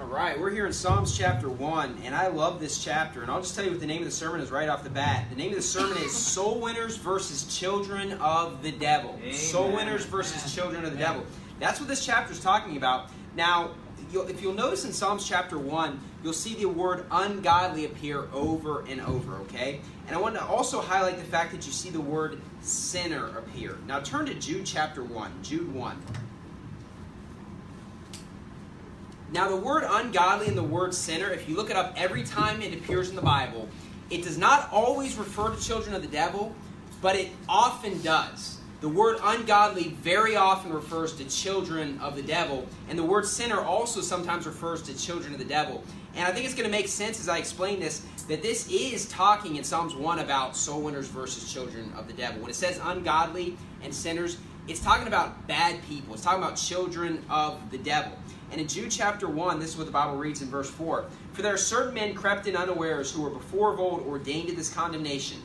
All right, we're here in Psalms chapter 1, and I love this chapter. And I'll just tell you what the name of the sermon is right off the bat. The name of the sermon is Soul Winners versus Children of the Devil. Amen. Soul Winners versus Children of the Devil. That's what this chapter is talking about. Now, if you'll notice in Psalms chapter 1, you'll see the word ungodly appear over and over, okay? And I want to also highlight the fact that you see the word sinner appear. Now turn to Jude chapter 1, Jude 1. Now the word ungodly and the word sinner, if you look it up every time it appears in the Bible, it does not always refer to children of the devil, but it often does. The word ungodly very often refers to children of the devil, and the word sinner also sometimes refers to children of the devil. And I think it's going to make sense as I explain this, that this is talking in Psalms 1 about soul winners versus children of the devil. When it says ungodly and sinners, it's talking about bad people. It's talking about children of the devil. And in Jude chapter 1, this is what the Bible reads in verse 4. For there are certain men crept in unawares who were before of old ordained to this condemnation.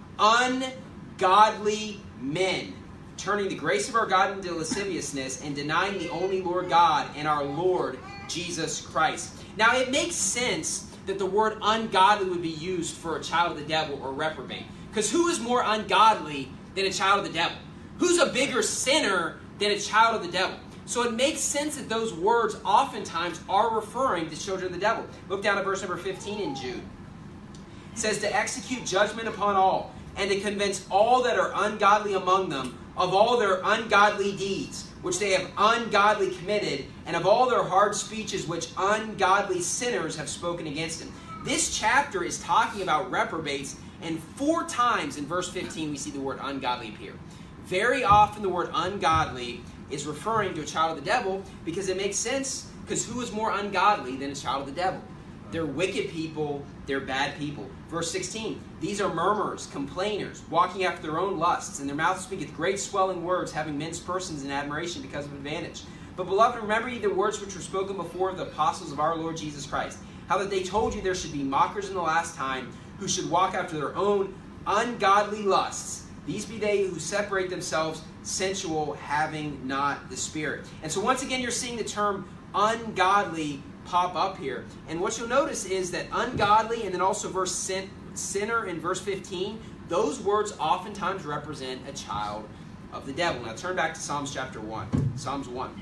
Ungodly men, turning the grace of our God into lasciviousness and denying the only Lord God and our Lord Jesus Christ. Now it makes sense that the word ungodly would be used for a child of the devil or reprobate. Because who is more ungodly than a child of the devil? Who's a bigger sinner than a child of the devil? So it makes sense that those words oftentimes are referring to children of the devil. Look down at verse number 15 in Jude. It says, to execute judgment upon all, and to convince all that are ungodly among them of all their ungodly deeds, which they have ungodly committed, and of all their hard speeches which ungodly sinners have spoken against him. This chapter is talking about reprobates, and 4 times in verse 15 we see the word ungodly appear. Very often the word ungodly is referring to a child of the devil because it makes sense, because who is more ungodly than a child of the devil? They're wicked people, they're bad people. Verse 16, these are murmurers, complainers, walking after their own lusts, and their mouth speaketh great swelling words, having minced persons in admiration because of advantage. But beloved, remember ye the words which were spoken before of the apostles of our Lord Jesus Christ, how that they told you there should be mockers in the last time, who should walk after their own ungodly lusts. These be they who separate themselves, sensual, having not the Spirit. And so once again, you're seeing the term ungodly pop up here. And what you'll notice is that ungodly and then also verse sinner in verse 15, those words oftentimes represent a child of the devil. Now turn back to Psalms chapter 1. Psalms 1.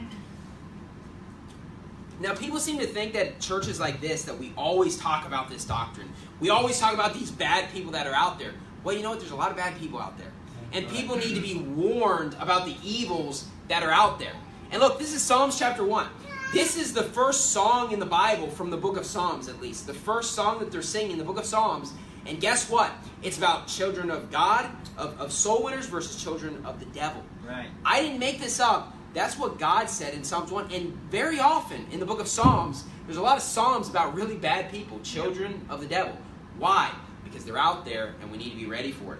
Now people seem to think that churches like this, that we always talk about this doctrine. We always talk about these bad people that are out there. Well, you know what? There's a lot of bad people out there. And people need to be warned about the evils that are out there. And look, this is Psalms chapter 1. This is the first song in the Bible from the book of Psalms, at least. The first song that they're singing in the book of Psalms. And guess what? It's about children of God, of soul winners versus children of the devil. Right. I didn't make this up. That's what God said in Psalms 1. And very often in the book of Psalms, there's a lot of Psalms about really bad people, children of the devil. Why? Because they're out there and we need to be ready for it.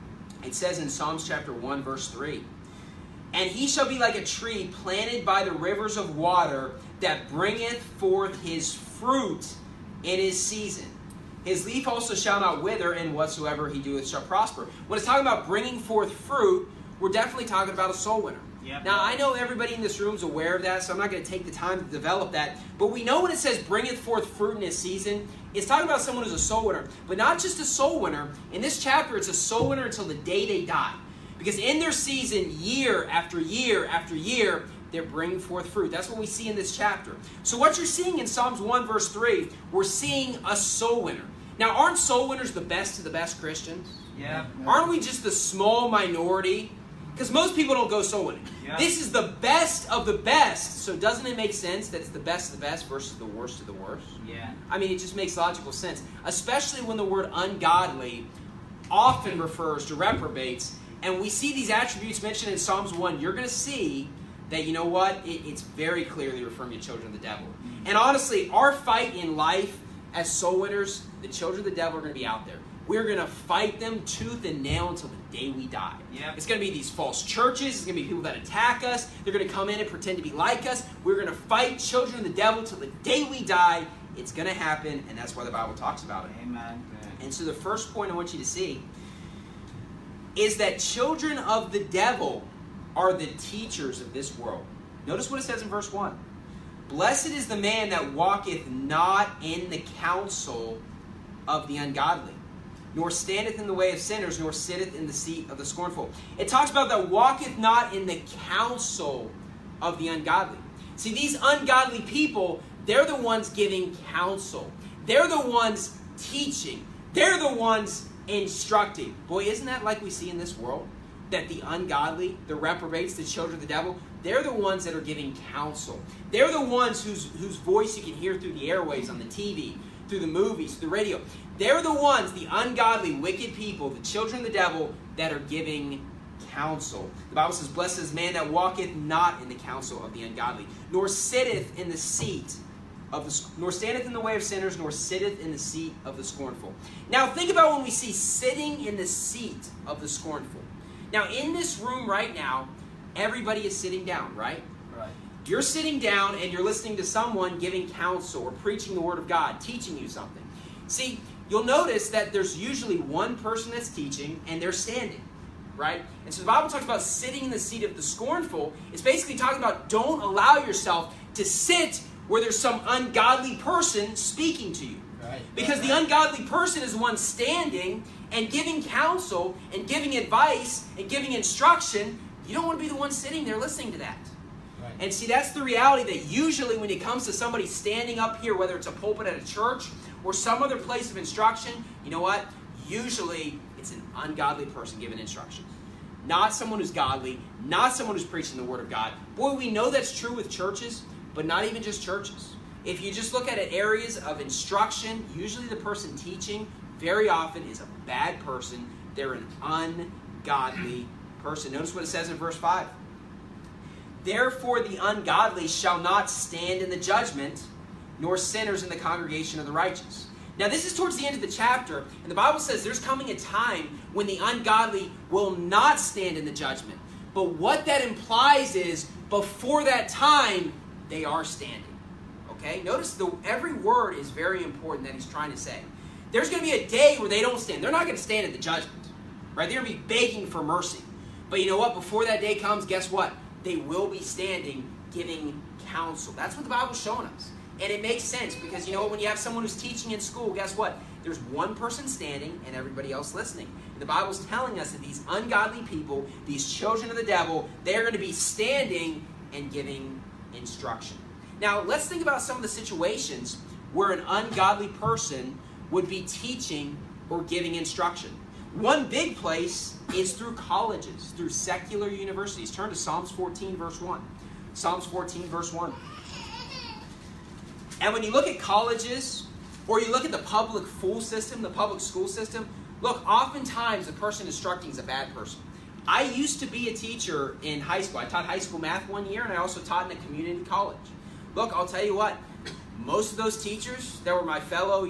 It says in Psalms chapter 1, verse 3, and he shall be like a tree planted by the rivers of water that bringeth forth his fruit in his season. His leaf also shall not wither, and whatsoever he doeth shall prosper. When it's talking about bringing forth fruit, we're definitely talking about a soul winner. Yep. Now, I know everybody in this room is aware of that, so I'm not going to take the time to develop that. But we know when it says bringeth forth fruit in his season, it's talking about someone who's a soul winner. But not just a soul winner. In this chapter, it's a soul winner until the day they die. Because in their season, year after year after year, they're bringing forth fruit. That's what we see in this chapter. So what you're seeing in Psalms 1, verse 3, we're seeing a soul winner. Now, aren't soul winners the best of the best Christians? Yeah. Aren't we just the small minority? Because most people don't go soul winning. Yeah. This is the best of the best. So doesn't it make sense that it's the best of the best versus the worst of the worst? Yeah. I mean, it just makes logical sense. Especially when the word ungodly often refers to reprobates. And we see these attributes mentioned in Psalms 1. You're going to see that, you know what? It's very clearly referring to children of the devil. And honestly, our fight in life as soul winners, the children of the devil are going to be out there. We're going to fight them tooth and nail until the day we die. Yep. It's going to be these false churches. It's going to be people that attack us. They're going to come in and pretend to be like us. We're going to fight children of the devil till the day we die. It's going to happen, and that's why the Bible talks about it. Amen. And so the first point I want you to see is that children of the devil are the teachers of this world. Notice what it says in verse 1. Blessed is the man that walketh not in the counsel of the ungodly, nor standeth in the way of sinners, nor sitteth in the seat of the scornful. It talks about that walketh not in the counsel of the ungodly. See, these ungodly people, they're the ones giving counsel. They're the ones teaching. They're the ones instructing. Boy, isn't that like we see in this world? That the ungodly, the reprobates, the children of the devil, they're the ones that are giving counsel. They're the ones whose voice you can hear through the airwaves, on the TV, through the movies, through the radio. They're the ones, the ungodly, wicked people, the children of the devil, that are giving counsel. The Bible says, blessed is the man that walketh not in the counsel of the ungodly, nor sitteth in the seat of the, nor standeth in the way of sinners, nor sitteth in the seat of the scornful. Now think about when we see sitting in the seat of the scornful. Now in this room right now, everybody is sitting down, right? Right. You're sitting down and you're listening to someone giving counsel or preaching the Word of God, teaching you something. See, you'll notice that there's usually one person that's teaching and they're standing, right? And so the Bible talks about sitting in the seat of the scornful. It's basically talking about don't allow yourself to sit where there's some ungodly person speaking to you. Right. Because the ungodly person is the one standing and giving counsel and giving advice and giving instruction. You don't want to be the one sitting there listening to that. Right. And see, that's the reality that usually when it comes to somebody standing up here, whether it's a pulpit at a church or some other place of instruction, you know what? Usually it's an ungodly person giving instruction. Not someone who's godly, not someone who's preaching the Word of God. Boy, we know that's true with churches, but not even just churches. If you just look at it, areas of instruction, usually the person teaching very often is a bad person. They're an ungodly person. Notice what it says in verse 5. Therefore the ungodly shall not stand in the judgment, nor sinners in the congregation of the righteous. Now this is towards the end of the chapter, and the Bible says there's coming a time when the ungodly will not stand in the judgment. But what that implies is, before that time, they are standing. Okay? Notice every word is very important that he's trying to say. There's going to be a day where they don't stand. They're not going to stand at the judgment. Right? They're going to be begging for mercy. But you know what? Before that day comes, guess what? They will be standing giving counsel. That's what the Bible's showing us. And it makes sense because, you know, when you have someone who's teaching in school, guess what? There's one person standing and everybody else listening. And the Bible's telling us that these ungodly people, these children of the devil, they're going to be standing and giving instruction. Now, let's think about some of the situations where an ungodly person would be teaching or giving instruction. One big place is through colleges, through secular universities. Turn to Psalms 14, verse 1. Psalms 14, verse 1. And when you look at colleges, or you look at the public school system, look, oftentimes the person instructing is a bad person. I used to be a teacher in high school. I taught high school math one year, and I also taught in a community college. Look, I'll tell you what, most of those teachers that were my fellow,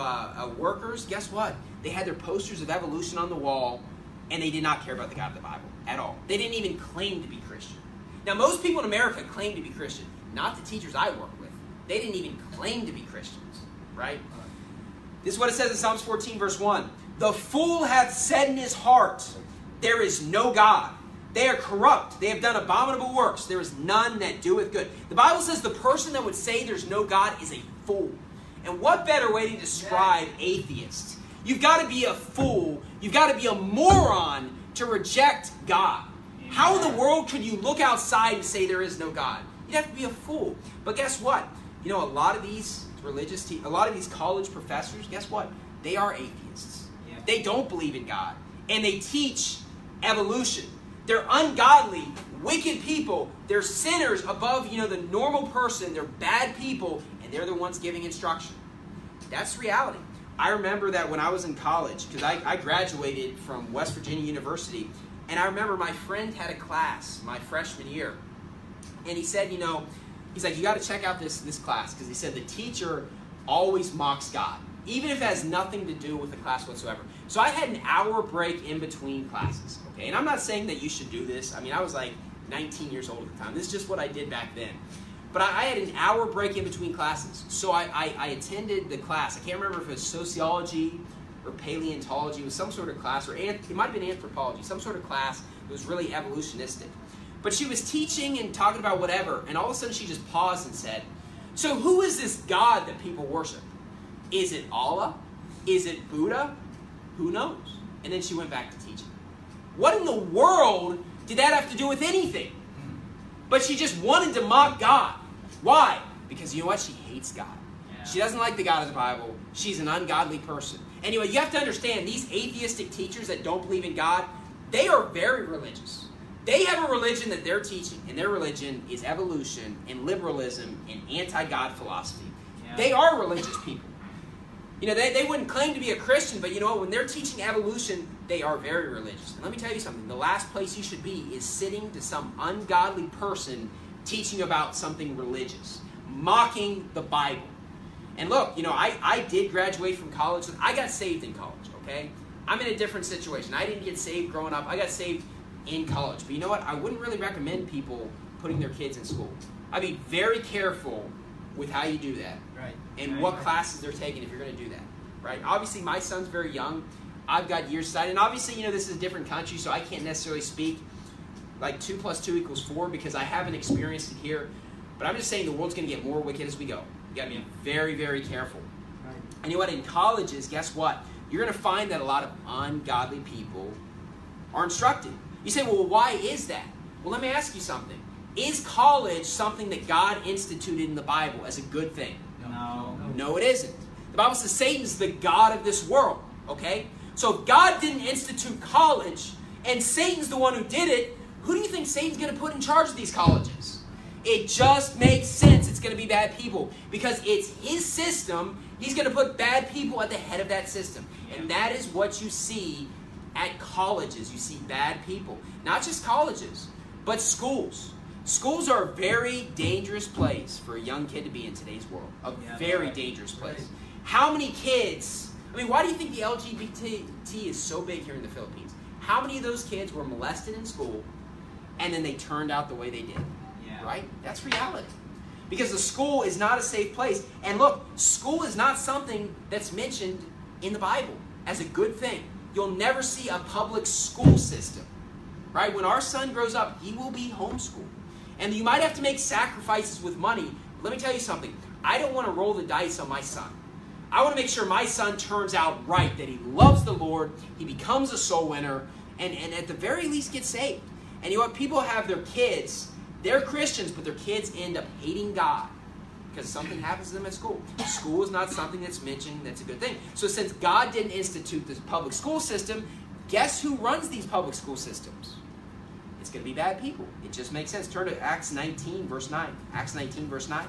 workers, guess what? They had their posters of evolution on the wall, and they did not care about the God of the Bible at all. They didn't even claim to be Christian. Now, most people in America claim to be Christian, not the teachers I work with. They didn't even claim to be Christians, right? This is what it says in Psalms 14, verse 1. The fool hath said in his heart, there is no God. They are corrupt. They have done abominable works. There is none that doeth good. The Bible says the person that would say there's no God is a fool. And what better way to describe atheists? You've got to be a fool. You've got to be a moron to reject God. How in the world could you look outside and say there is no God? You'd have to be a fool. But guess what? You know, a lot of these a lot of these college professors, guess what? They are atheists. Yeah. They don't believe in God. And they teach evolution. They're ungodly, wicked people. They're sinners above, the normal person. They're bad people, and they're the ones giving instruction. That's reality. I remember that when I was in college, because I graduated from West Virginia University, and I remember my friend had a class my freshman year, and he said, he's like, you got to check out this class, because he said the teacher always mocks God, even if it has nothing to do with the class whatsoever. So I had an hour break in between classes, okay? And I'm not saying that you should do this. I mean, I was like 19 years old at the time. This is just what I did back then. But I had an hour break in between classes. So I attended the class. I can't remember if it was sociology or paleontology. It was some sort of class, or it might have been anthropology, some sort of class that was really evolutionistic. But she was teaching and talking about whatever, and all of a sudden she just paused and said, So who is this God that people worship? Is it Allah? Is it Buddha? Who knows? And then she went back to teaching. What in the world did that have to do with anything? But she just wanted to mock God. Why? Because you know what? She hates God. Yeah. She doesn't like the God of the Bible. She's an ungodly person. Anyway, you have to understand, these atheistic teachers that don't believe in God, they are very religious. They have a religion that they're teaching, and their religion is evolution and liberalism and anti-God philosophy. Yeah. They are religious people. You know, they wouldn't claim to be a Christian, but you know what? When they're teaching evolution, they are very religious. And let me tell you something. The last place you should be is sitting to some ungodly person teaching about something religious, mocking the Bible. And look, you know, I did graduate from college. I got saved in college, okay? I'm in a different situation. I didn't get saved growing up. I got saved in college. But you know what? I wouldn't really recommend people putting their kids in school. I'd be very careful with how you do that. Right. And what classes they're taking if you're going to do that. Right? Obviously, my son's very young. I've got years aside. And obviously, you know, this is a different country, so I can't necessarily speak like 2 + 2 = 4 because I haven't experienced it here. But I'm just saying the world's going to get more wicked as we go. You got to be very, very careful. Right. And you know what? In colleges, guess what? You're going to find that a lot of ungodly people are instructed. You say, well, why is that? Well, let me ask you something. Is college something that God instituted in the Bible as a good thing? No. No, it isn't. The Bible says Satan's the god of this world, okay? So if God didn't institute college and Satan's the one who did it, who do you think Satan's going to put in charge of these colleges? It just makes sense it's going to be bad people because it's his system. He's going to put bad people at the head of that system. And that is what you see at colleges. You see bad people. Not just colleges, but schools. Schools are a very dangerous place for a young kid to be in today's world. A very dangerous place. Right. How many kids, I mean, why do you think the LGBT is so big here in the Philippines? How many of those kids were molested in school and then they turned out the way they did? Yeah. Right? That's reality. Because the school is not a safe place. And look, school is not something that's mentioned in the Bible as a good thing. You'll never see a public school system. Right? When our son grows up, he will be homeschooled. And you might have to make sacrifices with money. Let me tell you something. I don't want to roll the dice on my son. I want to make sure my son turns out right, that he loves the Lord, he becomes a soul winner, and at the very least gets saved. And you know what? People have their kids, they're Christians, but their kids end up hating God because something happens to them at school. School is not something that's mentioned that's a good thing. So since God didn't institute this public school system, guess who runs these public school systems? It's going to be bad people. It just makes sense. Turn to Acts 19, verse 9. Acts 19, verse 9.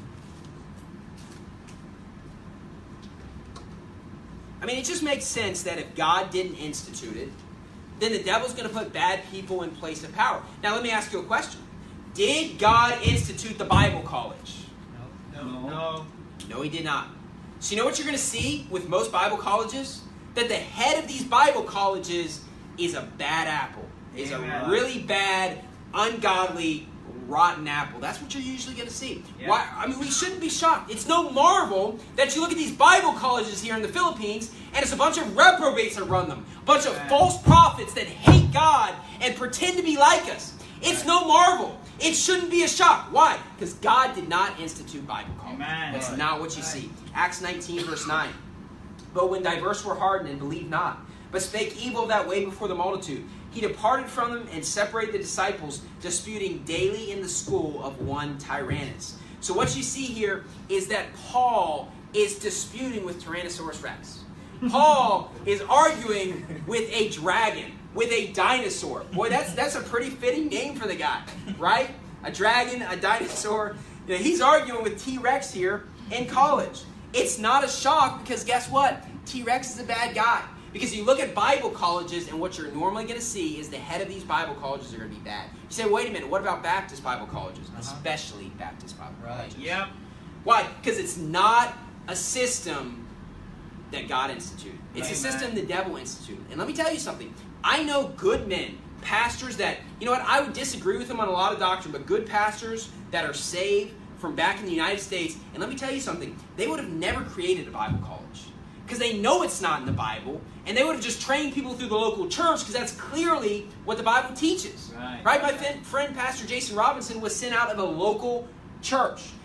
I mean, it just makes sense that if God didn't institute it, then the devil's going to put bad people in place of power. Now, let me ask you a question. Did God institute the Bible college? No. No, he did not. So you know what you're going to see with most Bible colleges? That the head of these Bible colleges is a bad apple. Is a really bad, ungodly, rotten apple. That's what you're usually going to see. Yeah. Why? I mean, we shouldn't be shocked. It's no marvel that you look at these Bible colleges here in the Philippines, and it's a bunch of reprobates that run them. A bunch of false prophets that hate God and pretend to be like us. It's no marvel. It shouldn't be a shock. Why? Because God did not institute Bible college. That's not what you see. Acts 19, verse 9. But when diverse were hardened and believed not, but spake evil of that way before the multitude, he departed from them and separated the disciples, disputing daily in the school of one Tyrannus. So what you see here is that Paul is disputing with Tyrannosaurus Rex. Paul is arguing with a dragon, with a dinosaur. Boy, that's a pretty fitting name for the guy, right? A dragon, a dinosaur. You know, he's arguing with T-Rex here in college. It's not a shock because guess what? T-Rex is a bad guy. Because you look at Bible colleges, and what you're normally going to see is the head of these Bible colleges are going to be bad. You say, wait a minute, what about Baptist Bible colleges? Especially Baptist Bible colleges. Yep. Why? Because it's not a system that God instituted. It's a system the devil instituted. And let me tell you something. I know good men, pastors that, you know what, I would disagree with them on a lot of doctrine, but good pastors that are saved from back in the United States, and let me tell you something, they would have never created a Bible college. Because they know it's not in the Bible, and they would have just trained people through the local church because that's clearly what the Bible teaches. Right? My friend Pastor Jason Robinson was sent out of a local church.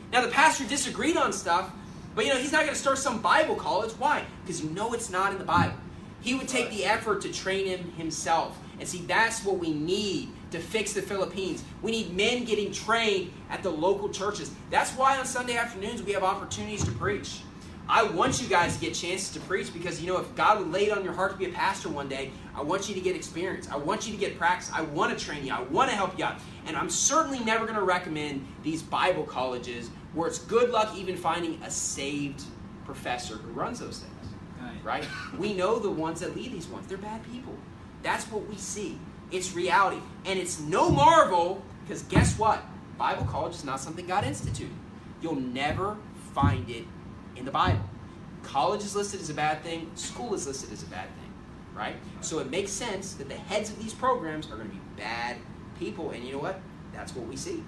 Now, the pastor disagreed on stuff, but he's not going to start some Bible college. Why? Because it's not in the Bible. He would take the effort to train him himself. And see, that's what we need to fix the Philippines. We need men getting trained at the local churches. That's why on Sunday afternoons we have opportunities to preach. I want you guys to get chances to preach because, if God would lay it on your heart to be a pastor one day, I want you to get experience. I want you to get practice. I want to train you. I want to help you out. And I'm certainly never going to recommend these Bible colleges where it's good luck even finding a saved professor who runs those things. Right? We know the ones that lead these ones. They're bad people. That's what we see. It's reality. And it's no marvel because guess what? Bible college is not something God instituted. You'll never find it in the Bible. College is listed as a bad thing. School is listed as a bad thing. Right? So it makes sense that the heads of these programs are going to be bad people. And you know what? That's what we see.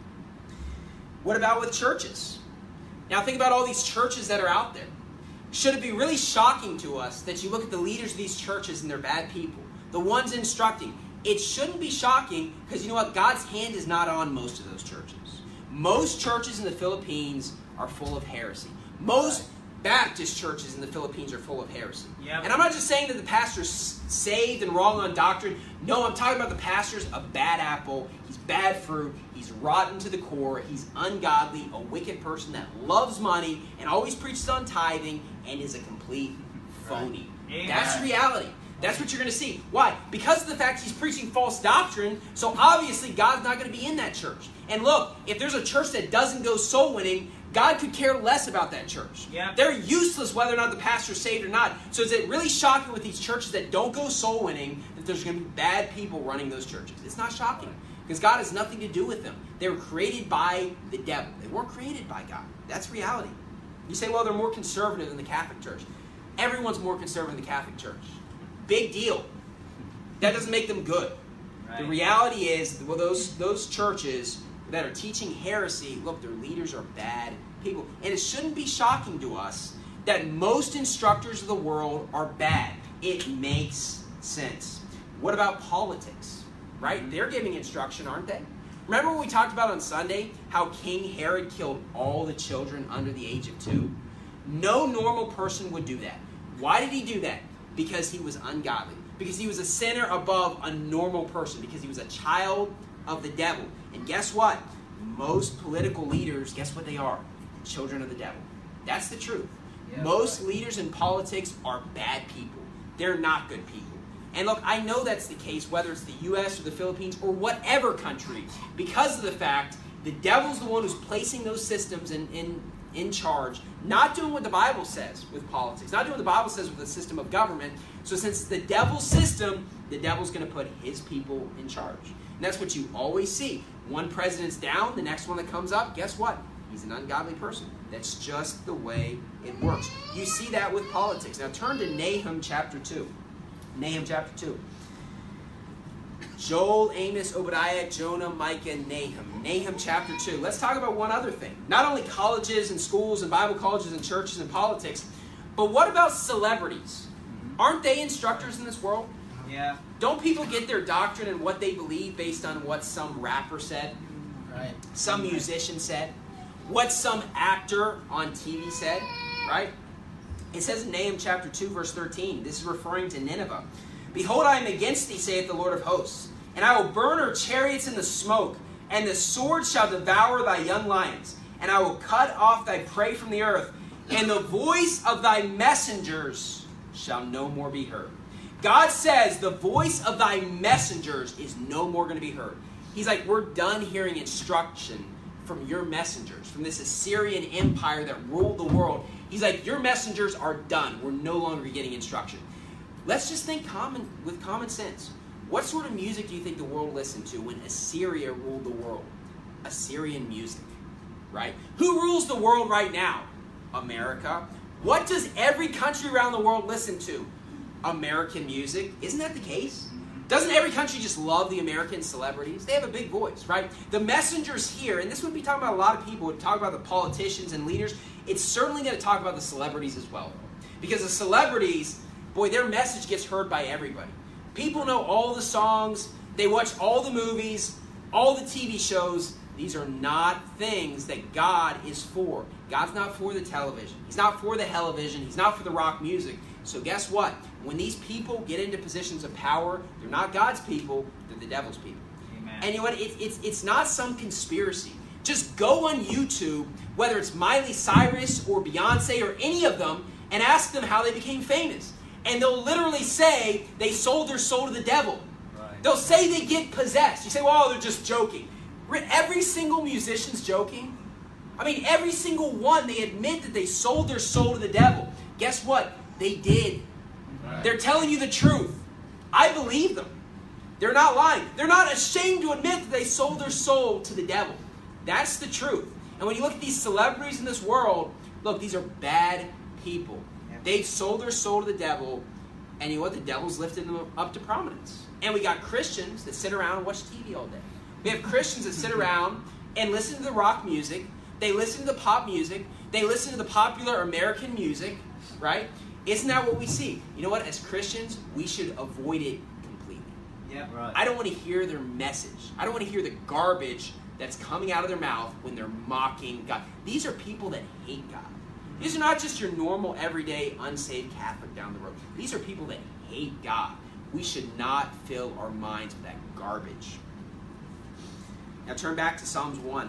What about with churches? Now think about all these churches that are out there. Should it be really shocking to us that you look at the leaders of these churches and they're bad people? The ones instructing. It shouldn't be shocking because you know what? God's hand is not on most of those churches. Most churches in the Philippines are full of heresy. Most Baptist churches in the Philippines are full of heresy. Yep. And I'm not just saying that the pastor's saved and wrong on doctrine. No, I'm talking about the pastor's a bad apple. He's bad fruit. He's rotten to the core. He's ungodly, a wicked person that loves money and always preaches on tithing and is a complete phony. Right. That's reality. That's what you're going to see. Why? Because of the fact he's preaching false doctrine, so obviously God's not going to be in that church. And look, if there's a church that doesn't go soul winning, God could care less about that church. Yep. They're useless whether or not the pastor's saved or not. So is it really shocking with these churches that don't go soul winning that there's going to be bad people running those churches? It's not shocking because God has nothing to do with them. They were created by the devil. They weren't created by God. That's reality. You say, well, they're more conservative than the Catholic Church. Everyone's more conservative than the Catholic Church. Big deal. That doesn't make them good. Right. The reality is, well, those churches that are teaching heresy, look, their leaders are bad people. And it shouldn't be shocking to us that most instructors of the world are bad. It makes sense. What about politics? Right? They're giving instruction, aren't they? Remember what we talked about on Sunday? How King Herod killed all the children under the age of 2? No normal person would do that. Why did he do that? Because he was ungodly. Because he was a sinner above a normal person. Because he was a child of the devil. And guess what? Most political leaders, guess what they are? Children of the devil. That's the truth. Yeah, most leaders in politics are bad people. They're not good people. And look, I know that's the case, whether it's the U.S. or the Philippines or whatever country, because of the fact the devil's the one who's placing those systems in charge, not doing what the Bible says with politics, not doing what the Bible says with the system of government. So since it's the devil's system, the devil's going to put his people in charge. And that's what you always see. One president's down, the next one that comes up, guess what? He's an ungodly person. That's just the way it works. You see that with politics. Now turn to Nahum chapter 2. Nahum chapter 2. Joel, Amos, Obadiah, Jonah, Micah, Nahum. Nahum chapter 2. Let's talk about one other thing. Not only colleges and schools and Bible colleges and churches and politics, but what about celebrities? Aren't they instructors in this world? Yeah. Don't people get their doctrine and what they believe based on what some rapper said? Right. Some musician said? What some actor on TV said? Right? It says in Nahum chapter 2, verse 13, this is referring to Nineveh. Behold, I am against thee, saith the Lord of hosts, and I will burn her chariots in the smoke, and the sword shall devour thy young lions, and I will cut off thy prey from the earth, and the voice of thy messengers shall no more be heard. God says the voice of thy messengers is no more going to be heard. He's like, we're done hearing instruction from your messengers, from this Assyrian empire that ruled the world. He's like, your messengers are done. We're no longer getting instruction. Let's just think with common sense. What sort of music do you think the world listened to when Assyria ruled the world? Assyrian music, right? Who rules the world right now? America. What does every country around the world listen to? American music. Isn't that the case? Doesn't every country just love the American celebrities? They have a big voice, right? The messengers here, and this would be talking about a lot of people, would talk about the politicians and leaders. It's certainly going to talk about the celebrities as well. Because the celebrities, boy, their message gets heard by everybody. People know all the songs, they watch all the movies, all the TV shows. These are not things that God is for. God's not for the television. He's not for the television. He's not for the rock music. So guess what? When these people get into positions of power, they're not God's people, they're the devil's people. Amen. And you know what? It's not some conspiracy. Just go on YouTube, whether it's Miley Cyrus or Beyonce or any of them, and ask them how they became famous. And they'll literally say they sold their soul to the devil. Right. They'll say they get possessed. You say, well, they're just joking. Every single musician's joking. I mean, every single one, they admit that they sold their soul to the devil. Guess what? They did. Right. They're telling you the truth. I believe them. They're not lying. They're not ashamed to admit that they sold their soul to the devil. That's the truth. And when you look at these celebrities in this world, look, these are bad people. Yep. They've sold their soul to the devil, and you know what? The devil's lifted them up to prominence. And we got Christians that sit around and watch TV all day. We have Christians that sit around and listen to the rock music. They listen to the pop music. They listen to the popular American music, right? Isn't that what we see? You know what? As Christians, we should avoid it completely. Yep, right. I don't want to hear their message. I don't want to hear the garbage that's coming out of their mouth when they're mocking God. These are people that hate God. These are not just your normal, everyday, unsaved Catholic down the road. These are people that hate God. We should not fill our minds with that garbage. Now turn back to Psalms 1.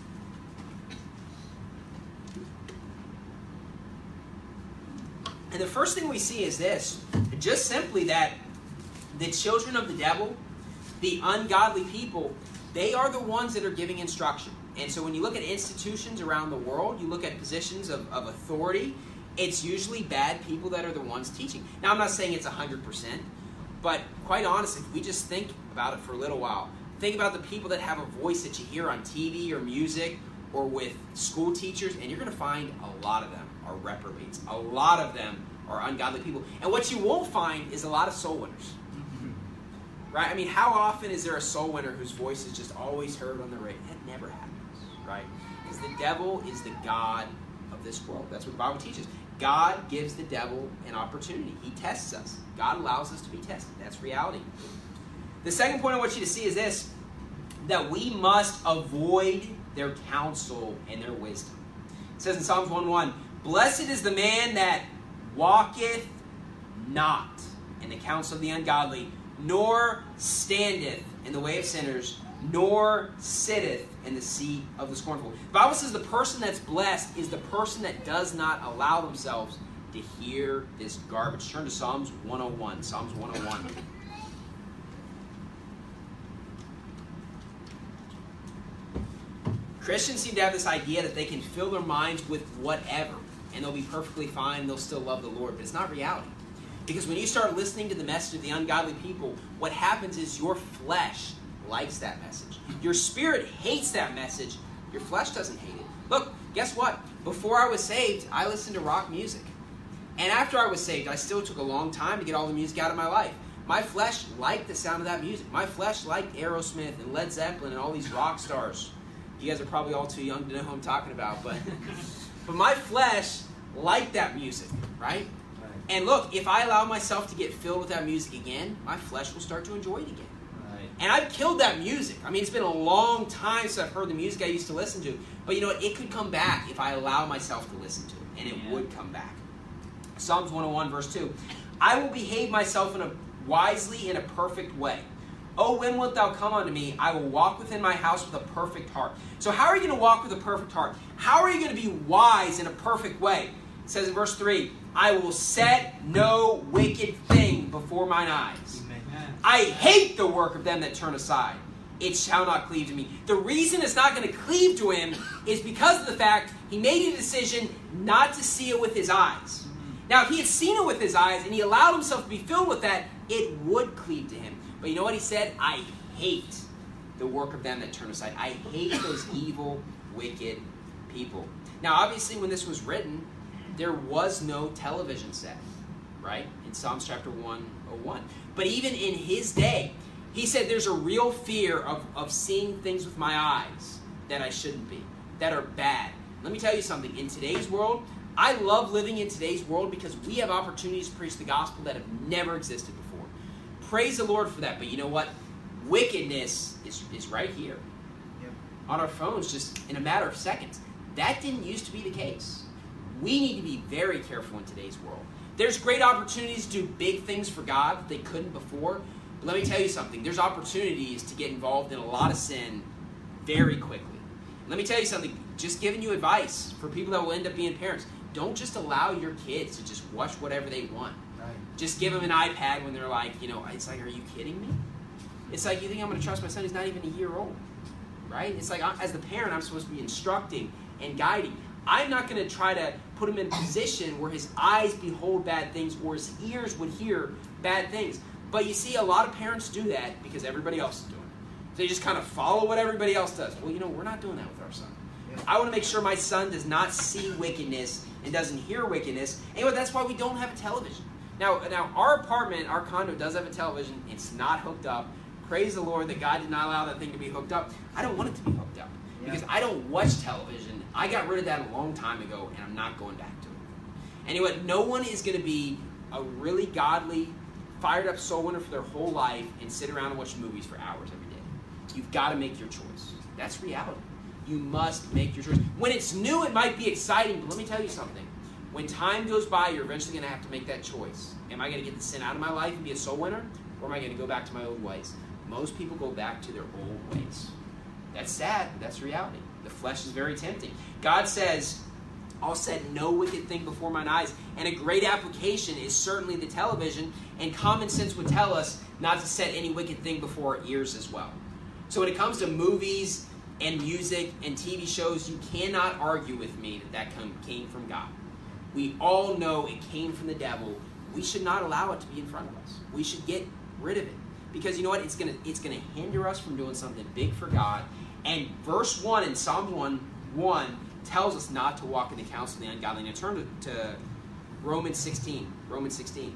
And the first thing we see is this. Just simply that the children of the devil, the ungodly people, they are the ones that are giving instruction. And so when you look at institutions around the world, you look at positions of authority, it's usually bad people that are the ones teaching. Now I'm not saying it's 100%, but quite honestly, if we just think about it for a little while, think about the people that have a voice that you hear on TV or music or with school teachers, and you're going to find a lot of them are reprobates. A lot of them are ungodly people. And what you won't find is a lot of soul winners. Right? I mean, how often is there a soul winner whose voice is just always heard on the radio? That never happens, right? Because the devil is the god of this world. That's what the Bible teaches. God gives the devil an opportunity. He tests us. God allows us to be tested. That's reality. The second point I want you to see is this, that we must avoid their counsel and their wisdom. It says in Psalms 1:1, "Blessed is the man that walketh not in the counsel of the ungodly, nor standeth in the way of sinners, nor sitteth in the seat of the scornful." The Bible says the person that's blessed is the person that does not allow themselves to hear this garbage. Turn to Psalms 101. Psalms 101. Christians seem to have this idea that they can fill their minds with whatever, and they'll be perfectly fine, they'll still love the Lord, but it's not reality. Because when you start listening to the message of the ungodly people, what happens is your flesh likes that message. Your spirit hates that message. Your flesh doesn't hate it. Look, guess what? Before I was saved, I listened to rock music. And after I was saved, I still took a long time to get all the music out of my life. My flesh liked the sound of that music. My flesh liked Aerosmith and Led Zeppelin and all these rock stars. You guys are probably all too young to know who I'm talking about, but my flesh liked that music, right? And look, if I allow myself to get filled with that music again, my flesh will start to enjoy it again. Right. And I've killed that music. I mean, it's been a long time since I've heard the music I used to listen to. But you know what? It could come back if I allow myself to listen to it. And it would come back. Psalms 101, verse 2. "I will behave myself wisely in a perfect way. Oh, when wilt thou come unto me? I will walk within my house with a perfect heart." So how are you going to walk with a perfect heart? How are you going to be wise in a perfect way? It says in verse 3, "I will set no wicked thing before mine eyes. Amen. I hate the work of them that turn aside. It shall not cleave to me." The reason it's not going to cleave to him is because of the fact he made a decision not to see it with his eyes. Now, if he had seen it with his eyes and he allowed himself to be filled with that, it would cleave to him. But you know what he said? "I hate the work of them that turn aside." I hate those evil, wicked people. Now, obviously, when this was written, there was no television set, right? In Psalms chapter 101. But even in his day, he said there's a real fear of seeing things with my eyes that I shouldn't be, that are bad. Let me tell you something. In today's world, I love living in today's world because we have opportunities to preach the gospel that have never existed before. Praise the Lord for that. But you know what? Wickedness is right here. Yep. on our phones just in a matter of seconds. That didn't used to be the case. We need to be very careful in today's world. There's great opportunities to do big things for God that they couldn't before. But let me tell you something. There's opportunities to get involved in a lot of sin very quickly. Let me tell you something. Just giving you advice for people that will end up being parents. Don't just allow your kids to just watch whatever they want. Right. Just give them an iPad when they're like, it's like, are you kidding me? It's like, you think I'm going to trust my son? He's not even a year old. Right? It's like, as the parent, I'm supposed to be instructing and guiding. I'm not going to try to put him in a position where his eyes behold bad things or his ears would hear bad things. But you see, a lot of parents do that because everybody else is doing it. They just kind of follow what everybody else does. Well, we're not doing that with our son. Yeah. I want to make sure my son does not see wickedness and doesn't hear wickedness. Anyway, that's why we don't have a television. Now our apartment, our condo does have a television. It's not hooked up. Praise the Lord that God did not allow that thing to be hooked up. I don't want it to be hooked up because I don't watch television. I got rid of that a long time ago, and I'm not going back to it. Anyway, no one is going to be a really godly, fired-up soul winner for their whole life and sit around and watch movies for hours every day. You've got to make your choice. That's reality. You must make your choice. When it's new, it might be exciting, but let me tell you something. When time goes by, you're eventually going to have to make that choice. Am I going to get the sin out of my life and be a soul winner, or am I going to go back to my old ways? Most people go back to their old ways. That's sad, but that's reality. The flesh is very tempting. God says, I'll set no wicked thing before mine eyes. And a great application is certainly the television, and common sense would tell us not to set any wicked thing before our ears as well. So when it comes to movies and music and TV shows, you cannot argue with me that came from God. We all know it came from the devil. We should not allow it to be in front of us. We should get rid of it. Because you know what? It's gonna hinder us from doing something big for God. And verse 1 in Psalm 1 tells us not to walk in the counsel of the ungodly. Now turn to Romans 16. Romans 16.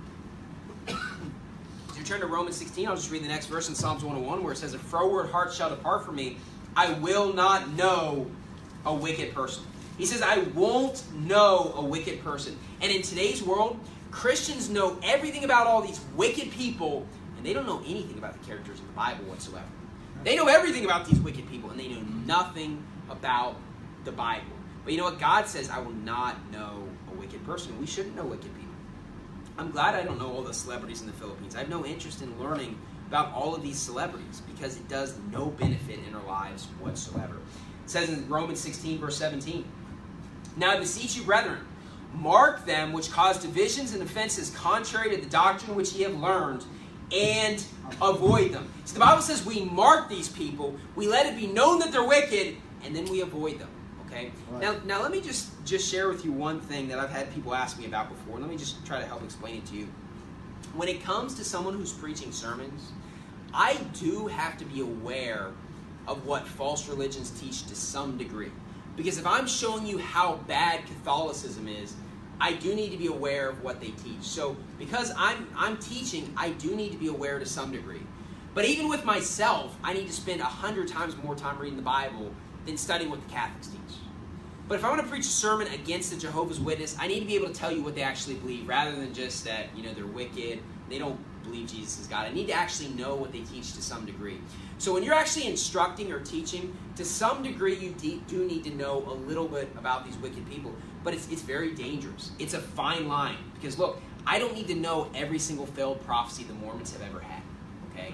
As you turn to Romans 16, I'll just read the next verse in Psalms 101 where it says, "A froward heart shall depart from me. I will not know a wicked person." He says, I won't know a wicked person. And in today's world, Christians know everything about all these wicked people, and they don't know anything about the characters of the Bible whatsoever. They know everything about these wicked people, and they know nothing about the Bible. But you know what? God says, I will not know a wicked person. We shouldn't know wicked people. I'm glad I don't know all the celebrities in the Philippines. I have no interest in learning about all of these celebrities because it does no benefit in our lives whatsoever. It says in Romans 16, verse 17, "Now I beseech you, brethren, mark them which cause divisions and offenses contrary to the doctrine which ye have learned, and avoid them." So the Bible says we mark these people, we let it be known that they're wicked, and then we avoid them. Okay? Right. Now let me just share with you one thing that I've had people ask me about before, and let me just try to help explain it to you. When it comes to someone who's preaching sermons, I do have to be aware of what false religions teach to some degree. Because if I'm showing you how bad Catholicism is, I do need to be aware of what they teach. So because I'm teaching, I do need to be aware to some degree. But even with myself, I need to spend 100 times more time reading the Bible than studying what the Catholics teach. But if I want to preach a sermon against the Jehovah's Witness, I need to be able to tell you what they actually believe, rather than just that, they're wicked, they don't believe Jesus is God. I need to actually know what they teach to some degree. So when you're actually instructing or teaching, to some degree you do need to know a little bit about these wicked people. But it's very dangerous. It's a fine line. Because look, I don't need to know every single failed prophecy the Mormons have ever had. Okay?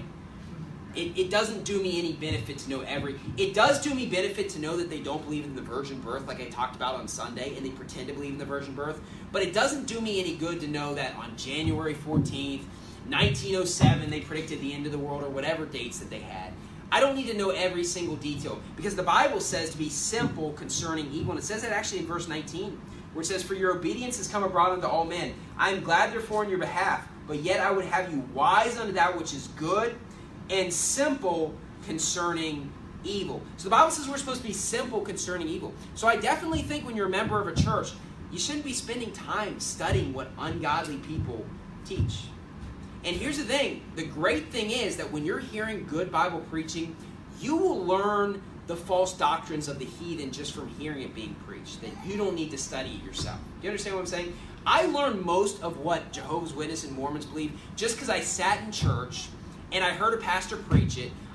It doesn't do me any benefit to know It does do me benefit to know that they don't believe in the virgin birth like I talked about on Sunday, and they pretend to believe in the virgin birth. But it doesn't do me any good to know that on January 14th, 1907, they predicted the end of the world, or whatever dates that they had. I don't need to know every single detail, because the Bible says to be simple concerning evil. And it says that actually in verse 19, where it says, "For your obedience has come abroad unto all men. I am glad therefore in your behalf, but yet I would have you wise unto that which is good, and simple concerning evil." So the Bible says we're supposed to be simple concerning evil. So I definitely think when you're a member of a church, you shouldn't be spending time studying what ungodly people teach. And here's the thing. The great thing is that when you're hearing good Bible preaching, you will learn the false doctrines of the heathen just from hearing it being preached, that you don't need to study it yourself. Do you understand what I'm saying? I learned most of what Jehovah's Witnesses and Mormons believe just because I sat in church and I heard a pastor preach it.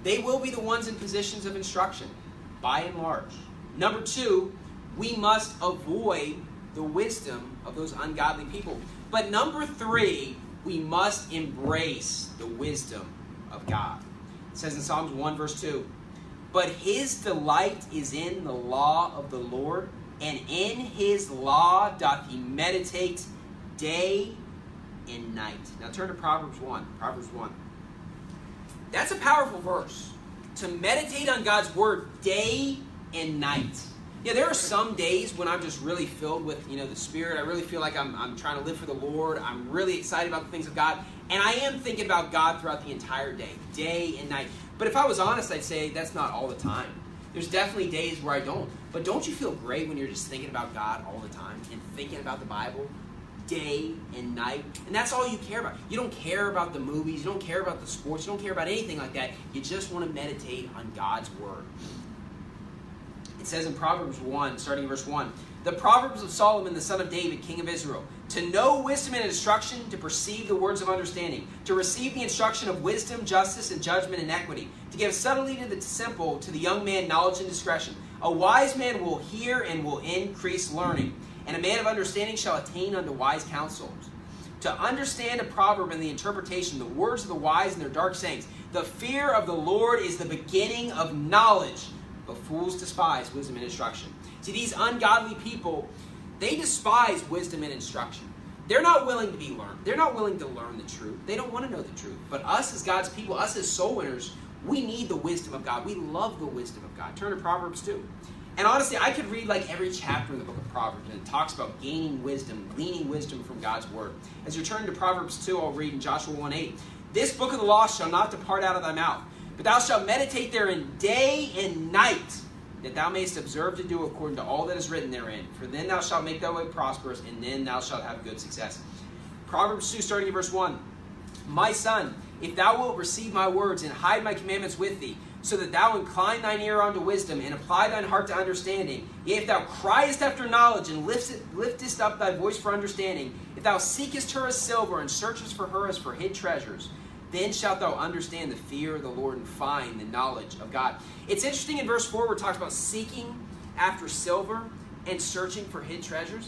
They will be the ones in positions of instruction, by and large. Number two, we must avoid the wisdom of those ungodly people. But number three, we must embrace the wisdom of God. It says in Psalms 1 verse 2, "But his delight is in the law of the Lord, and in his law doth he meditate day and night." Now turn to Proverbs 1. Proverbs 1. That's a powerful verse. To meditate on God's word day and night. Yeah, there are some days when I'm just really filled with, the Spirit. I really feel like I'm trying to live for the Lord. I'm really excited about the things of God. And I am thinking about God throughout the entire day and night. But if I was honest, I'd say that's not all the time. There's definitely days where I don't. But don't you feel great when you're just thinking about God all the time and thinking about the Bible day and night? And that's all you care about. You don't care about the movies. You don't care about the sports. You don't care about anything like that. You just want to meditate on God's word. It says in Proverbs 1, starting in verse 1, "The Proverbs of Solomon, the son of David, king of Israel, to know wisdom and instruction, to perceive the words of understanding, to receive the instruction of wisdom, justice, and judgment and equity, to give subtlety to the simple, to the young man knowledge and discretion. A wise man will hear and will increase learning, and a man of understanding shall attain unto wise counsels. To understand a proverb and the interpretation, the words of the wise and their dark sayings. The fear of the Lord is the beginning of knowledge, but fools despise wisdom and instruction." See, these ungodly people, they despise wisdom and instruction. They're not willing to be learned. They're not willing to learn the truth. They don't want to know the truth. But us as God's people, us as soul winners, we need the wisdom of God. We love the wisdom of God. Turn to Proverbs 2. And honestly, I could read like every chapter in the book of Proverbs, and it talks about gaining wisdom, gleaning wisdom from God's word. As you turn to Proverbs 2, I'll read in Joshua 1:8. "This book of the law shall not depart out of thy mouth, but thou shalt meditate therein day and night, that thou mayest observe to do according to all that is written therein. For then thou shalt make thy way prosperous, and then thou shalt have good success." Proverbs 2, starting in verse 1. "My son, if thou wilt receive my words, and hide my commandments with thee, so that thou incline thine ear unto wisdom, and apply thine heart to understanding, yea, if thou criest after knowledge, and liftest up thy voice for understanding, if thou seekest her as silver, and searchest for her as for hid treasures, then shalt thou understand the fear of the Lord, and find the knowledge of God." It's interesting in verse 4 where it talks about seeking after silver and searching for hid treasures.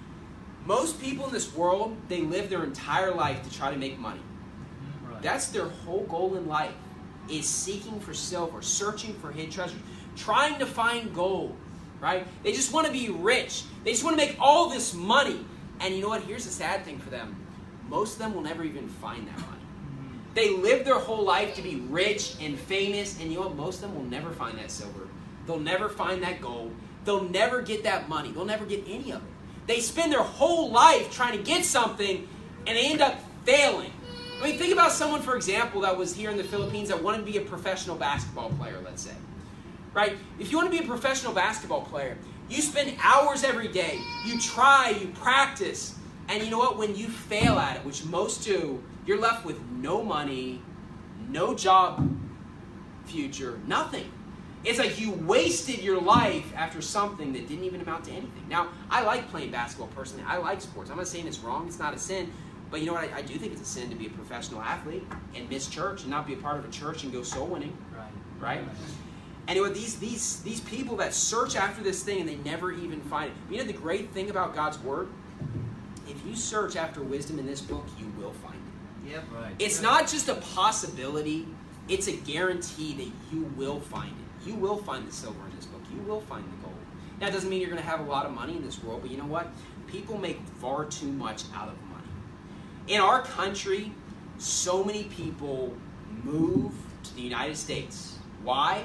Most people in this world, they live their entire life to try to make money. Right. That's their whole goal in life, is seeking for silver, searching for hid treasures, trying to find gold, right? They just want to be rich. They just want to make all this money. And you know what? Here's the sad thing for them. Most of them will never even find that money. They live their whole life to be rich and famous, and you know what? Most of them will never find that silver. They'll never find that gold. They'll never get that money. They'll never get any of it. They spend their whole life trying to get something, and they end up failing. I mean, think about someone, for example, that was here in the Philippines that wanted to be a professional basketball player, let's say. Right? If you want to be a professional basketball player, you spend hours every day. You try, you practice, and you know what? When you fail at it, which most do, you're left with no money, no job future, nothing. It's like you wasted your life after something that didn't even amount to anything. Now, I like playing basketball personally. I like sports. I'm not saying it's wrong. It's not a sin. But you know what? I do think it's a sin to be a professional athlete and miss church and not be a part of a church and go soul winning. Right? Anyway, these people that search after this thing and they never even find it. You know the great thing about God's word? If you search after wisdom in this book, you will find it. Yep. Right. It's not just a possibility. It's a guarantee that you will find it. You will find the silver in this book. You will find the gold. Now, it doesn't mean you're going to have a lot of money in this world, but you know what? People make far too much out of money. In our country, so many people move to the United States. Why?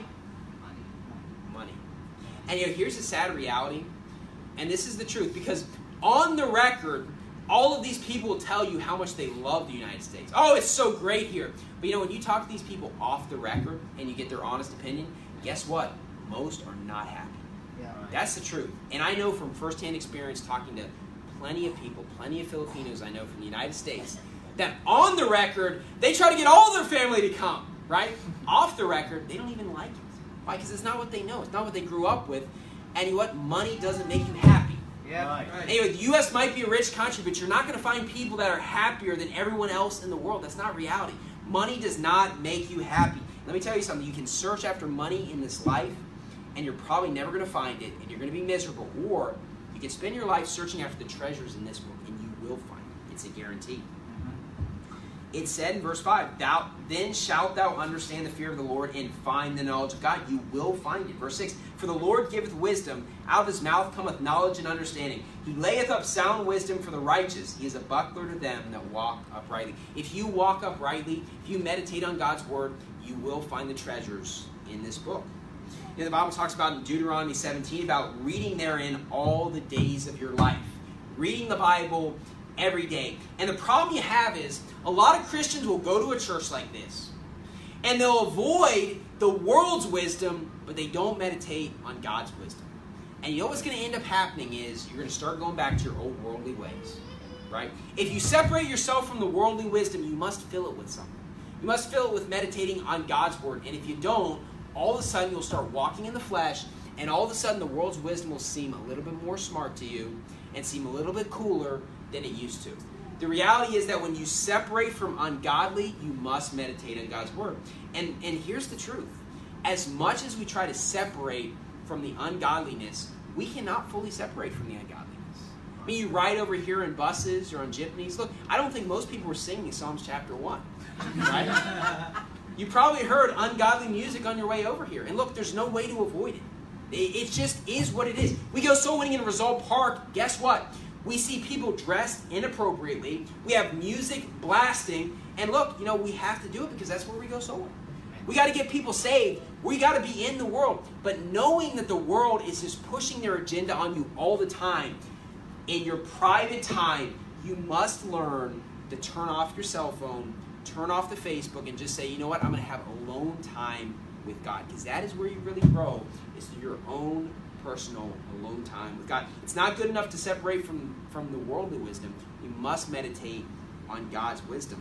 Money. And you know, here's the sad reality, and this is the truth, because on the record, all of these people will tell you how much they love the United States. Oh, it's so great here. But you know, when you talk to these people off the record and you get their honest opinion, guess what? Most are not happy. Yeah. Right. That's the truth. And I know from firsthand experience talking to plenty of people, plenty of Filipinos I know from the United States, that on the record, they try to get all their family to come, right? Off the record, they don't even like it. Why? Because it's not what they know. It's not what they grew up with. And you know what? Money doesn't make you happy. Yeah. Right. Anyway, the U.S. might be a rich country, but you're not going to find people that are happier than everyone else in the world. That's not reality. Money does not make you happy. Let me tell you something. You can search after money in this life, and you're probably never going to find it, and you're going to be miserable. Or you can spend your life searching after the treasures in this book, and you will find it. It's a guarantee. It said in verse 5, then shalt thou understand the fear of the Lord and find the knowledge of God. You will find it. Verse 6, for the Lord giveth wisdom. Out of his mouth cometh knowledge and understanding. He layeth up sound wisdom for the righteous. He is a buckler to them that walk uprightly. If you walk uprightly, if you meditate on God's word, you will find the treasures in this book. You know, the Bible talks about in Deuteronomy 17 about reading therein all the days of your life. Reading the Bible every day. And the problem you have is a lot of Christians will go to a church like this and they'll avoid the world's wisdom, but they don't meditate on God's wisdom. And you know what's going to end up happening is you're going to start going back to your old worldly ways, right? If you separate yourself from the worldly wisdom, you must fill it with something. You must fill it with meditating on God's word. And if you don't, all of a sudden you'll start walking in the flesh, and all of a sudden the world's wisdom will seem a little bit more smart to you and seem a little bit cooler than it used to. The reality is that when you separate from ungodly, you must meditate on God's word. And here's the truth. As much as we try to separate from the ungodliness, we cannot fully separate from the ungodliness. I mean, you ride over here in buses or on jeepneys. Look, I don't think most people were singing Psalms chapter 1. Right? You probably heard ungodly music on your way over here. And look, there's no way to avoid it. It just is what it is. We go soul winning in Result Park. Guess what? We see people dressed inappropriately. We have music blasting. And look, you know, we have to do it because that's where we go soul winning. We got to get people saved. We got to be in the world. But knowing that the world is just pushing their agenda on you all the time, in your private time, you must learn to turn off your cell phone, turn off the Facebook, and just say, you know what, I'm going to have alone time with God. Because that is where you really grow, is through your own personal alone time with God. It's not good enough to separate from the worldly wisdom. You must meditate on God's wisdom.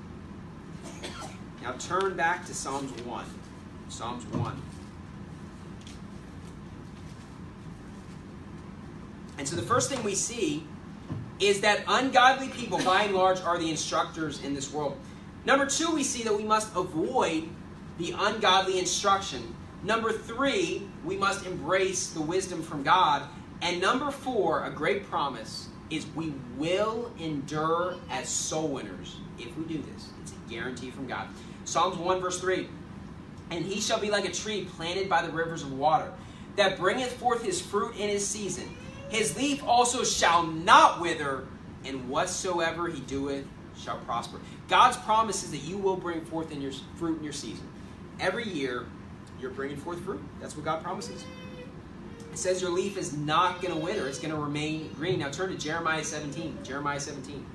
Now turn back to Psalms 1. Psalms 1. And so the first thing we see is that ungodly people, by and large, are the instructors in this world. Number 2, we see that we must avoid the ungodly instruction. Number 3, we must embrace the wisdom from God. And number 4, a great promise, is we will endure as soul winners if we do this. It's a guarantee from God. Psalms 1 verse 3, and he shall be like a tree planted by the rivers of water, that bringeth forth his fruit in his season. His leaf also shall not wither, and whatsoever he doeth shall prosper. God's promise is that you will bring forth in your fruit in your season. Every year, you're bringing forth fruit. That's what God promises. It says your leaf is not going to wither. It's going to remain green. Now turn to Jeremiah 17. Jeremiah 17.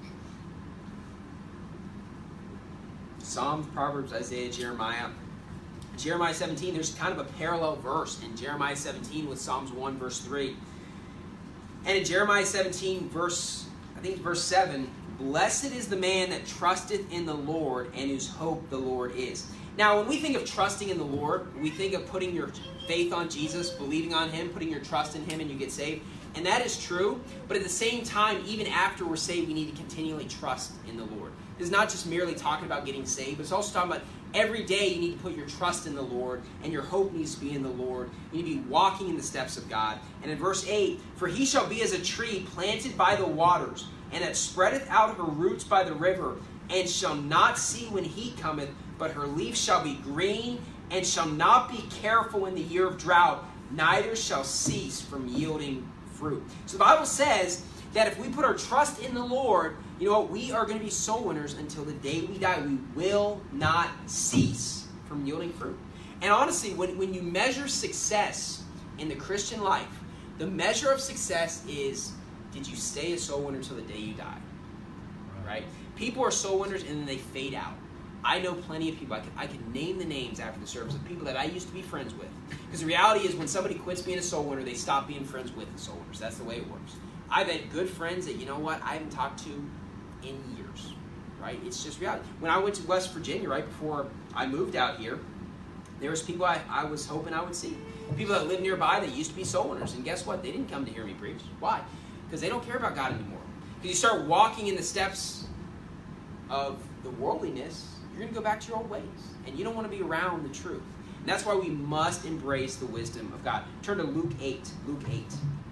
Psalms, Proverbs, Isaiah, Jeremiah. Jeremiah 17, there's kind of a parallel verse in Jeremiah 17 with Psalms 1 verse 3. And in Jeremiah 17 verse 7, blessed is the man that trusteth in the Lord, and whose hope the Lord is. Now, when we think of trusting in the Lord, we think of putting your faith on Jesus, believing on him, putting your trust in him, and you get saved. And that is true, but at the same time, even after we're saved, we need to continually trust in the Lord. This is not just merely talking about getting saved, but it's also talking about every day you need to put your trust in the Lord, and your hope needs to be in the Lord. You need to be walking in the steps of God. And in verse 8, for he shall be as a tree planted by the waters, and that spreadeth out her roots by the river, and shall not see when heat cometh, but her leaf shall be green, and shall not be careful in the year of drought, neither shall cease from yielding fruit. So the Bible says that if we put our trust in the Lord, you know what, we are going to be soul winners until the day we die. We will not cease from yielding fruit. And honestly, when you measure success in the Christian life, the measure of success is, did you stay a soul winner until the day you die? Right? People are soul winners and then they fade out. I know plenty of people, I can name the names after the service of people that I used to be friends with. Because the reality is when somebody quits being a soul winner, they stop being friends with the soul winners. That's the way it works. I've had good friends that, you know what, I haven't talked to in years. Right? It's just reality. When I went to West Virginia, right before I moved out here, there was people I was hoping I would see. People that lived nearby that used to be soul winners. And guess what? They didn't come to hear me preach. Why? Because they don't care about God anymore. Because you start walking in the steps of the worldliness, you're going to go back to your old ways. And you don't want to be around the truth. And that's why we must embrace the wisdom of God. Turn to Luke 8. Luke 8.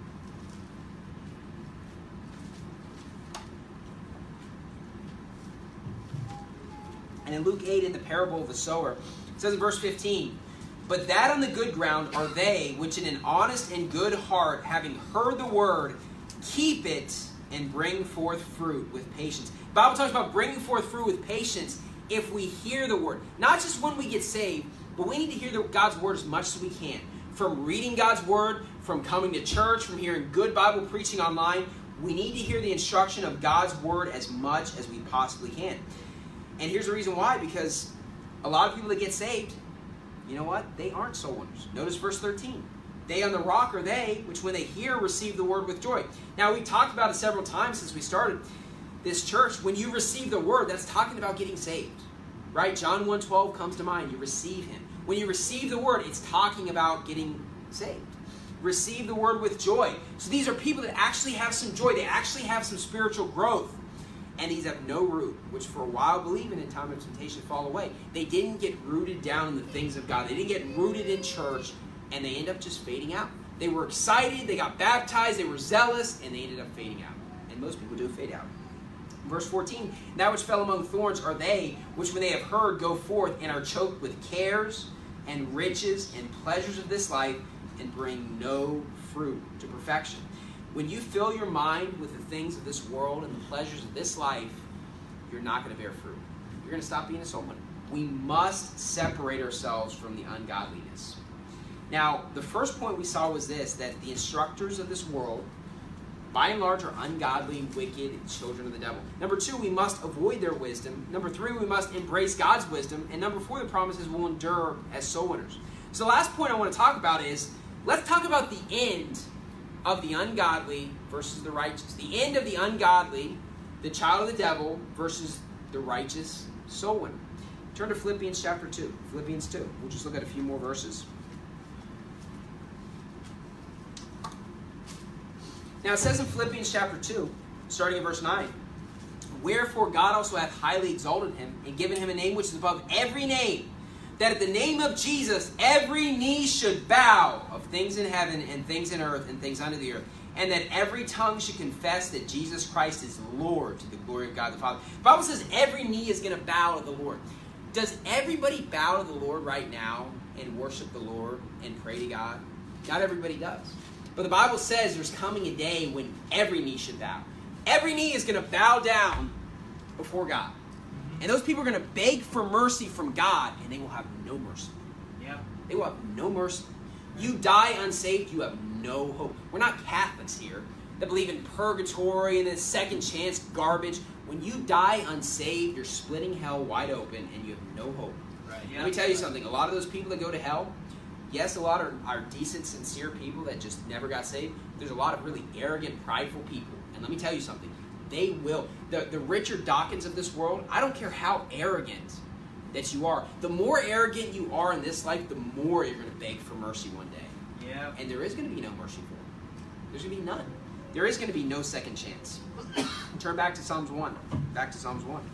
And in Luke 8, in the parable of the sower, it says in verse 15, "But that on the good ground are they which in an honest and good heart, having heard the word, keep it and bring forth fruit with patience." The Bible talks about bringing forth fruit with patience if we hear the word. Not just when we get saved, but we need to hear God's word as much as we can. From reading God's word, from coming to church, from hearing good Bible preaching online, we need to hear the instruction of God's word as much as we possibly can. And here's the reason why, because a lot of people that get saved, you know what? They aren't soul winners. Notice verse 13. They on the rock are they, which when they hear, receive the word with joy. Now, we talked about it several times since we started this church. When you receive the word, that's talking about getting saved. Right? John 1:12 comes to mind. You receive him. When you receive the word, it's talking about getting saved. Receive the word with joy. So these are people that actually have some joy. They actually have some spiritual growth. And these have no root, which for a while, believing in time of temptation, fall away. They didn't get rooted down in the things of God. They didn't get rooted in church, and they end up just fading out. They were excited, they got baptized, they were zealous, and they ended up fading out. And most people do fade out. Verse 14, "That which fell among thorns are they, which when they have heard go forth and are choked with cares and riches and pleasures of this life, and bring no fruit to perfection." When you fill your mind with the things of this world and the pleasures of this life, you're not going to bear fruit. You're going to stop being a soul winner. We must separate ourselves from the ungodliness. Now, the first point we saw was this, that the instructors of this world, by and large, are ungodly, wicked children of the devil. Number 2, we must avoid their wisdom. Number 3, we must embrace God's wisdom. And number 4, the promises will endure as soul winners. So the last point I want to talk about is, let's talk about the end of the ungodly versus the righteous. The end of the ungodly, the child of the devil, versus the righteous soul winner. Turn to Philippians chapter 2. Philippians 2. We'll just look at a few more verses. Now it says in Philippians chapter 2, starting in verse 9, "Wherefore God also hath highly exalted him, and given him a name which is above every name, that at the name of Jesus every knee should bow, of things in heaven and things in earth and things under the earth, and that every tongue should confess that Jesus Christ is Lord, to the glory of God the Father." The Bible says every knee is going to bow to the Lord. Does everybody bow to the Lord right now and worship the Lord and pray to God? Not everybody does. But the Bible says there's coming a day when every knee should bow. Every knee is going to bow down before God. And those people are going to beg for mercy from God, and they will have no mercy. Yeah. They will have no mercy. You die unsaved, you have no hope. We're not Catholics here that believe in purgatory and the second chance garbage. When you die unsaved, you're splitting hell wide open, and you have no hope. Right. Yeah. Let me tell you something. A lot of those people that go to hell, yes, a lot are decent, sincere people that just never got saved. There's a lot of really arrogant, prideful people. And let me tell you something. They will. The Richard Dawkins of this world, I don't care how arrogant that you are. The more arrogant you are in this life, the more you're going to beg for mercy one day. Yeah. And there is going to be no mercy for them. There's going to be none. There is going to be no second chance. Turn back to Psalms 1. Back to Psalms 1.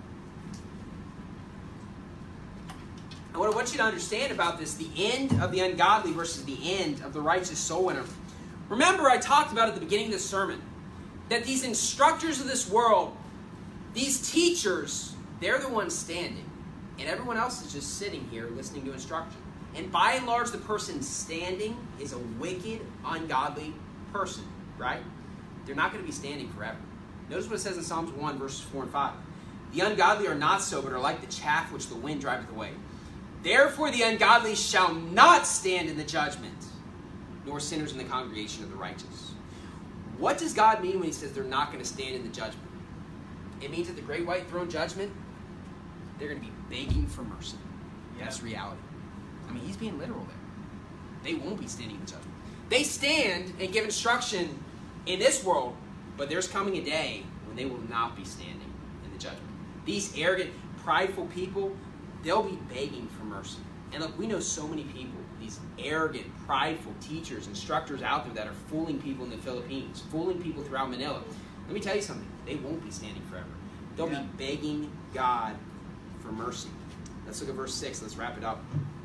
And what I want you to understand about this, the end of the ungodly versus the end of the righteous soul winner. Remember, I talked about at the beginning of this sermon that these instructors of this world, these teachers, they're the ones standing. And everyone else is just sitting here listening to instruction. And by and large, the person standing is a wicked, ungodly person, right? They're not going to be standing forever. Notice what it says in Psalms 1, verses 4 and 5. "The ungodly are not so, but are like the chaff which the wind driveth away. Therefore the ungodly shall not stand in the judgment, nor sinners in the congregation of the righteous." What does God mean when he says they're not going to stand in the judgment? It means at the great white throne judgment, they're going to be begging for mercy. Yeah. That's reality. I mean, he's being literal there. They won't be standing in the judgment. They stand and give instruction in this world, but there's coming a day when they will not be standing in the judgment. These arrogant, prideful people, they'll be begging for mercy. And look, we know so many people, these arrogant, prideful teachers, instructors out there that are fooling people in the Philippines, fooling people throughout Manila. Let me tell you something. They won't be standing forever. They'll be begging God for mercy. Let's look at verse 6. Let's wrap it up. It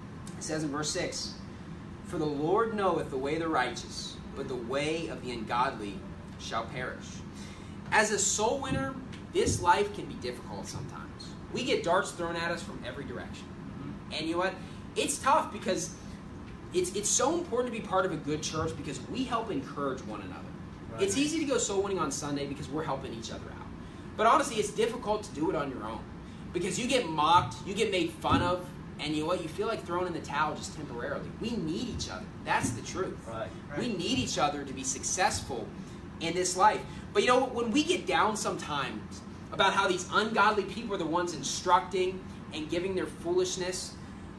It says in verse 6, "For the Lord knoweth the way of the righteous, but the way of the ungodly shall perish." As a soul winner, this life can be difficult sometimes. We get darts thrown at us from every direction. And you know what? It's tough because it's so important to be part of a good church because we help encourage one another. Right. It's easy to go soul winning on Sunday because we're helping each other out. But honestly, it's difficult to do it on your own because you get mocked, you get made fun of, and you know what? You feel like throwing in the towel just temporarily. We need each other. That's the truth. Right. We need each other to be successful in this life. But you know, when we get down sometimes about how these ungodly people are the ones instructing and giving their foolishness,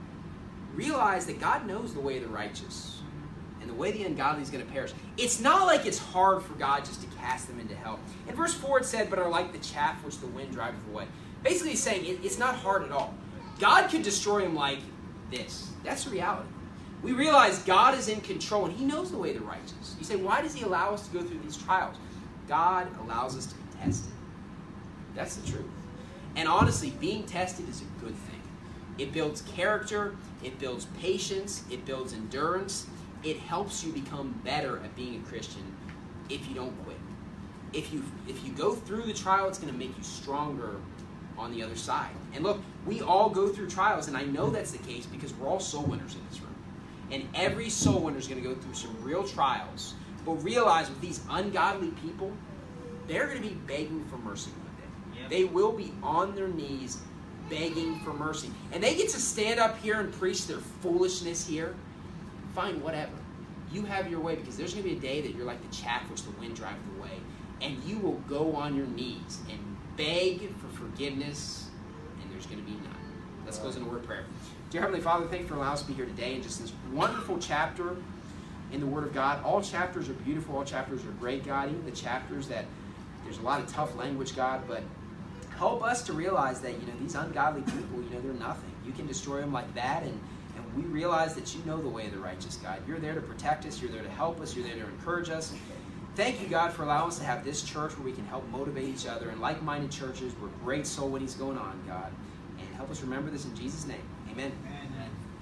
realize that God knows the way of the righteous and the way the ungodly is going to perish. It's not like it's hard for God just to cast them into hell. In verse 4 it said, "But are like the chaff which the wind driveth away." Basically he's saying it's not hard at all. God could destroy them like this. That's the reality. We realize God is in control and he knows the way of the righteous. You say, why does he allow us to go through these trials? God allows us to be tested. That's the truth. And honestly, being tested is a good thing. It builds character, it builds patience, it builds endurance. It helps you become better at being a Christian if you don't quit. If you go through the trial, it's going to make you stronger on the other side. And look, we all go through trials, and I know that's the case because we're all soul winners in this room. And every soul winner is going to go through some real trials. But realize with these ungodly people, they're going to be begging for mercy one day. Yep. They will be on their knees begging for mercy. And they get to stand up here and preach their foolishness here. Fine, whatever. You have your way because there's going to be a day that you're like the chaff which the wind driveth away. And you will go on your knees and beg for forgiveness, and there's going to be none. Let's close in a word of prayer. Dear Heavenly Father, thank you for allowing us to be here today in just this wonderful chapter in the Word of God. All chapters are beautiful. All chapters are great, God. Even the chapters that there's a lot of tough language, God, but help us to realize that, these ungodly people, they're nothing. You can destroy them like that, and we realize that you know the way of the righteous, God. You're there to protect us. You're there to help us. You're there to encourage us. Thank you, God, for allowing us to have this church where we can help motivate each other and like-minded churches where great soul winning's going on, God. And help us remember this in Jesus' name. Amen. Amen.